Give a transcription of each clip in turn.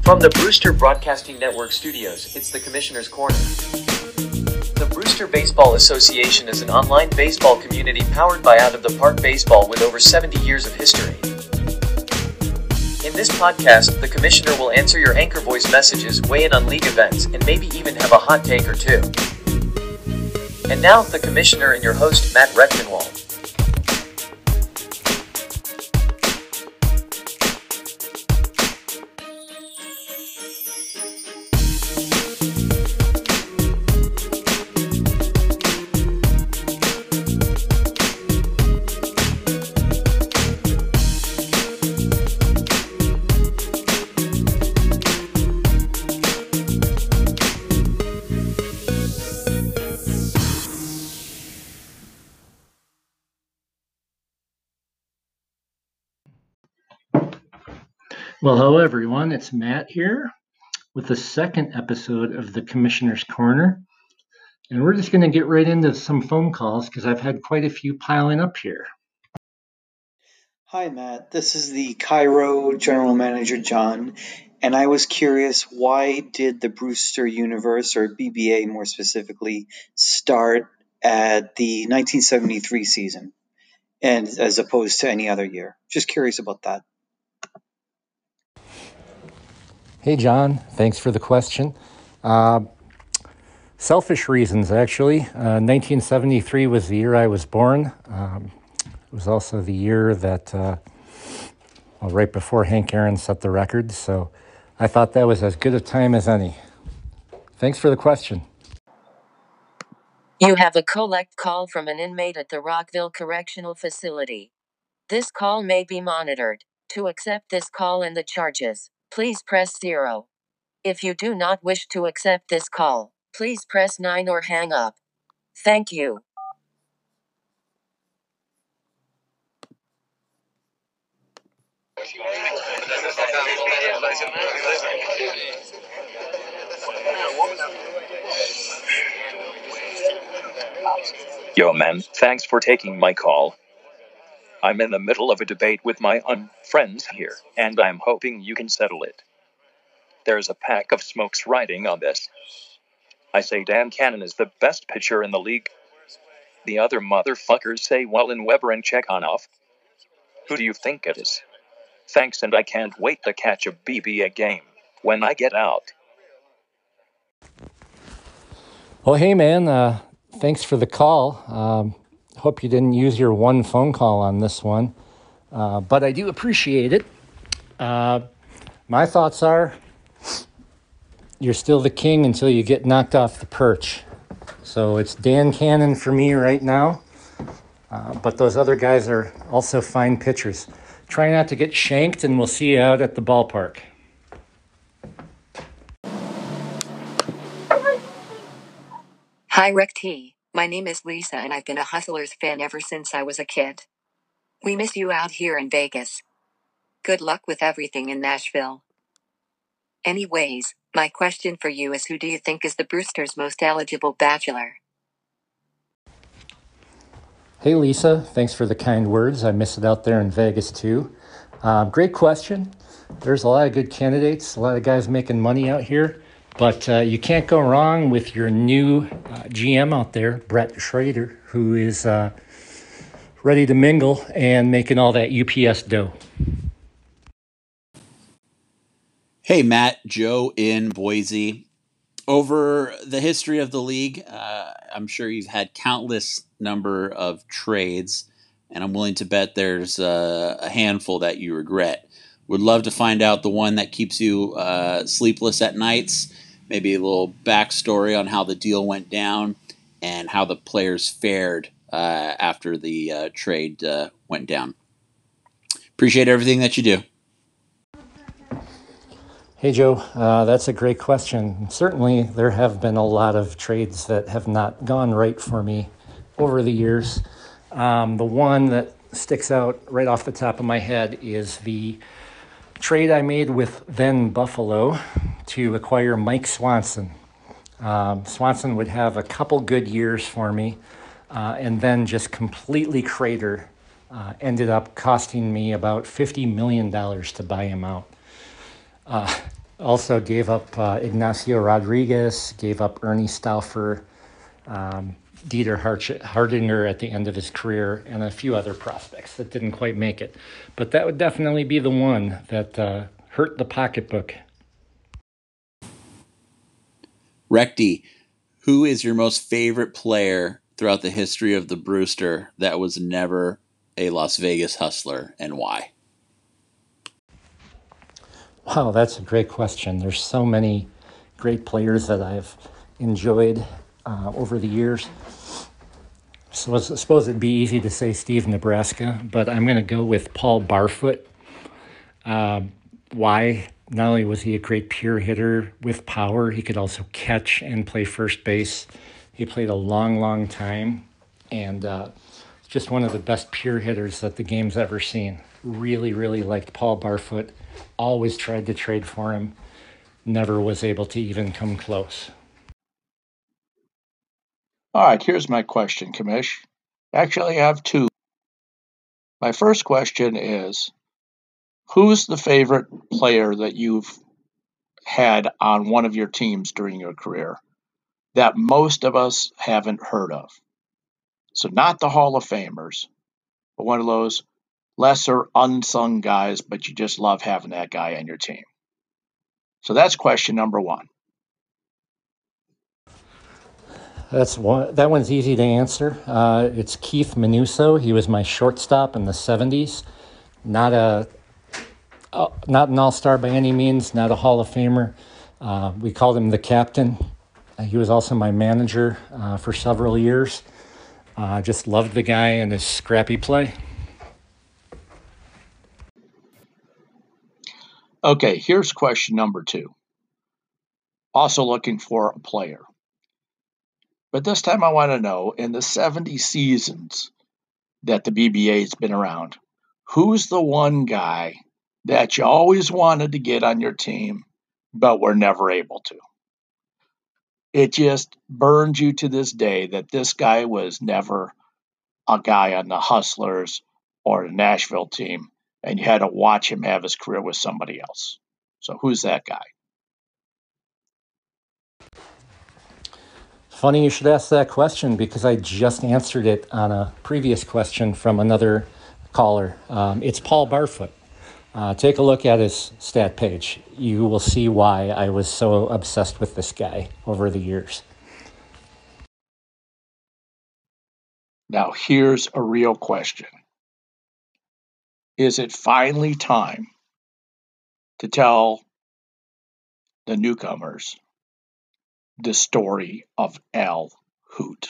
From the Brewster Broadcasting Network studios, it's the Commissioner's Corner. The Brewster Baseball Association is an online baseball community powered by Out of the Park Baseball with over 70 years of history. In this podcast, the Commissioner will answer your anchor voice messages, weigh in on league events, and maybe even have a hot take or two. And now, the Commissioner and your host, Matt Rechtenwald. Well, hello everyone, it's Matt here with the second episode of the Commissioner's Corner. And we're just going to get right into some phone calls because I've had quite a few piling up here. Hi, Matt. This is the Cairo General Manager, John. And I was curious, why did the Brewster Universe, or BBA more specifically, start at the 1973 season and as opposed to any other year? Just curious about that. Hey John, thanks for the question. Selfish reasons, actually. 1973 was the year I was born. It was also the year that, right before Hank Aaron set the record, so I thought that was as good a time as any. Thanks for the question. You have a collect call from an inmate at the Rockville Correctional Facility. This call may be monitored. To accept this call and the charges, please press 0. If you do not wish to accept this call, please press 9 or hang up. Thank you. Yo man, thanks for taking my call. I'm in the middle of a debate with my friends here, and I'm hoping you can settle it. There's a pack of smokes riding on this. I say Dan Cannon is the best pitcher in the league. The other motherfuckers say Wallen Weber and Chekhanov. Who do you think it is? Thanks, and I can't wait to catch a BBA game when I get out. Well, hey man, thanks for the call. Hope you didn't use your one phone call on this one, but I do appreciate it. My thoughts are, you're still the king until you get knocked off the perch. So it's Dan Cannon for me right now, but those other guys are also fine pitchers. Try not to get shanked, and we'll see you out at the ballpark. Hi, Rec T. My name is Lisa, and I've been a Hustlers fan ever since I was a kid. We miss you out here in Vegas. Good luck with everything in Nashville. Anyways, my question for you is, who do you think is the Brewster's most eligible bachelor? Hey Lisa, thanks for the kind words. I miss it out there in Vegas too. Great question. There's a lot of good candidates, a lot of guys making money out here, but you can't go wrong with your new GM out there, Brett Schrader, who is ready to mingle and making all that UPS dough. Hey, Matt, Joe in Boise. Over the history of the league, I'm sure you've had countless number of trades, and I'm willing to bet there's a handful that you regret. Would love to find out the one that keeps you sleepless at nights, maybe a little backstory on how the deal went down and how the players fared after the trade went down. Appreciate everything that you do. Hey, Joe, that's a great question. Certainly, there have been a lot of trades that have not gone right for me over the years. The one that sticks out right off the top of my head is the trade I made with then Buffalo to acquire Mike Swanson. Swanson would have a couple good years for me, and then just completely crater. Ended up costing me about $50 million to buy him out. Also gave up Ignacio Rodriguez, gave up Ernie Stauffer, Dieter Hardinger at the end of his career, and a few other prospects that didn't quite make it. But that would definitely be the one that hurt the pocketbook. Recty, who is your most favorite player throughout the history of the Brewster that was never a Las Vegas Hustler, and why? Wow, that's a great question. There's so many great players that I've enjoyed over the years. So I suppose it'd be easy to say Steve Nebraska, but I'm going to go with Paul Barfoot. Why? Not only was he a great pure hitter with power, he could also catch and play first base. He played a long, long time, and just one of the best pure hitters that the game's ever seen. Really, really liked Paul Barfoot. Always tried to trade for him. Never was able to even come close. All right, here's my question, Kamish. Actually, I have two. My first question is, who's the favorite player that you've had on one of your teams during your career that most of us haven't heard of? So not the Hall of Famers, but one of those lesser unsung guys, but you just love having that guy on your team. So that's question number one. That one's easy to answer. It's Keith Minuso. He was my shortstop in the 70s. Not an all-star by any means, not a Hall of Famer. We called him the captain. He was also my manager for several years. Just loved the guy and his scrappy play. Okay, here's question number two. Also looking for a player. But this time I want to know, in the 70 seasons that the BBA's been around, who's the one guy that you always wanted to get on your team, but were never able to? It just burns you to this day that this guy was never a guy on the Hustlers or the Nashville team, and you had to watch him have his career with somebody else. So who's that guy? Funny you should ask that question because I just answered it on a previous question from another caller. It's Paul Barfoot. Take a look at his stat page. You will see why I was so obsessed with this guy over the years. Now, here's a real question. Is it finally time to tell the newcomers the story of Al Hoot?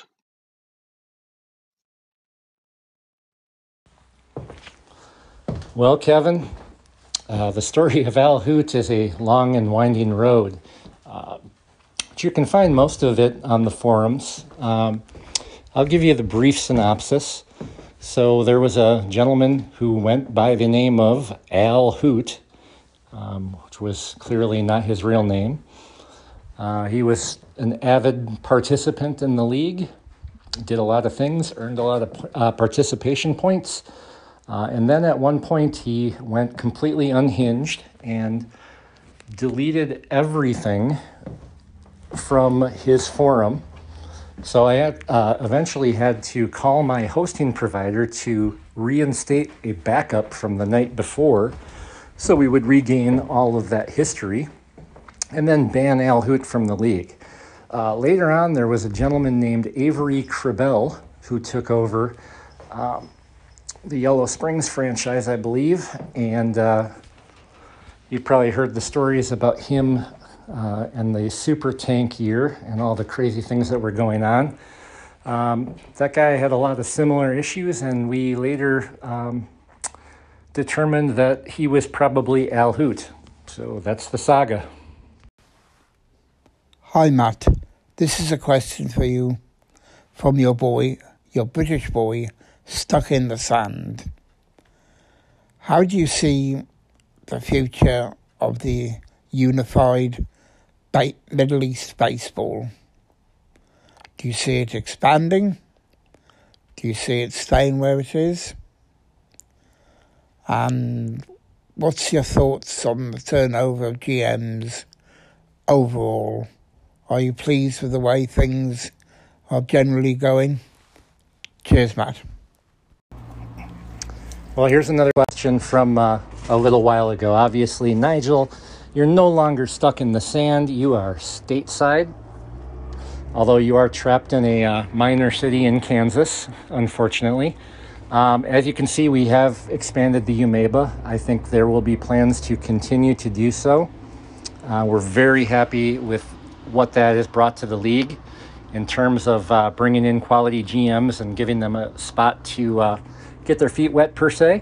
Well, Kevin, the story of Al Hoot is a long and winding road. But you can find most of it on the forums. I'll give you the brief synopsis. So there was a gentleman who went by the name of Al Hoot, which was clearly not his real name. He was an avid participant in the league, did a lot of things, earned a lot of participation points. And then at one point he went completely unhinged and deleted everything from his forum. So I eventually had to call my hosting provider to reinstate a backup from the night before so we would regain all of that history and then ban Al Hoot from the league. Later on, there was a gentleman named Avery Kribel who took over the Yellow Springs franchise, I believe, and you probably heard the stories about him and the super tank year and all the crazy things that were going on. That guy had a lot of similar issues, and we later determined that he was probably Al Hoot. So that's the saga. Hi, Matt. This is a question for you from your boy, your British boy, stuck in the sand. How do you see the future of the unified Middle East baseball? Do you see it expanding? Do you see it staying where it is? And what's your thoughts on the turnover of GMs overall? Are you pleased with the way things are generally going? Cheers, Matt. Well, here's another question from a little while ago. Obviously, Nigel, you're no longer stuck in the sand. You are stateside, although you are trapped in a minor city in Kansas, unfortunately. As you can see, we have expanded the UMEBA. I think there will be plans to continue to do so. We're very happy with what that has brought to the league in terms of bringing in quality GMs and giving them a spot to get their feet wet, per se.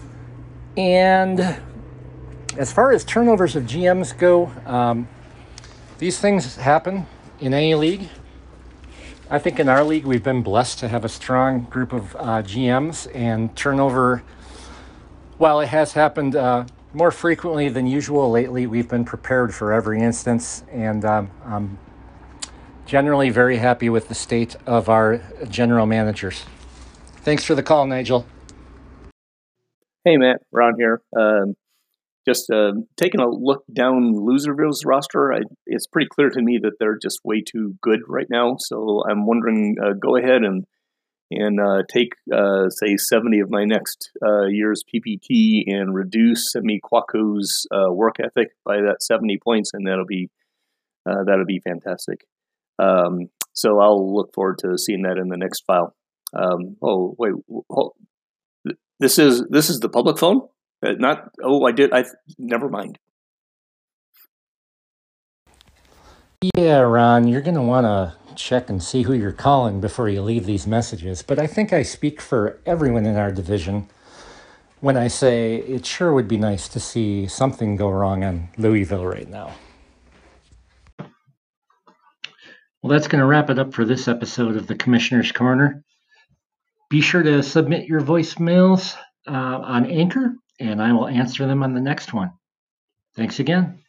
And as far as turnovers of GMs go, these things happen in any league. I think in our league, we've been blessed to have a strong group of GMs, and turnover, while it has happened more frequently than usual lately, we've been prepared for every instance, and I'm generally very happy with the state of our general managers. Thanks for the call, Nigel. Hey, Matt, Ron here. Just taking a look down Loserville's roster, it's pretty clear to me that they're just way too good right now. So I'm wondering, go ahead and take, say, 70 of my next year's PPT and reduce Semi Kwaku's work ethic by that 70 points, and that'll be fantastic. So I'll look forward to seeing that in the next file. Oh, wait. This is the public phone? Never mind. Yeah, Ron, you're going to want to check and see who you're calling before you leave these messages. But I think I speak for everyone in our division when I say it sure would be nice to see something go wrong in Louisville right now. Well, that's going to wrap it up for this episode of the Commissioner's Corner. Be sure to submit your voicemails on Anchor, and I will answer them on the next one. Thanks again.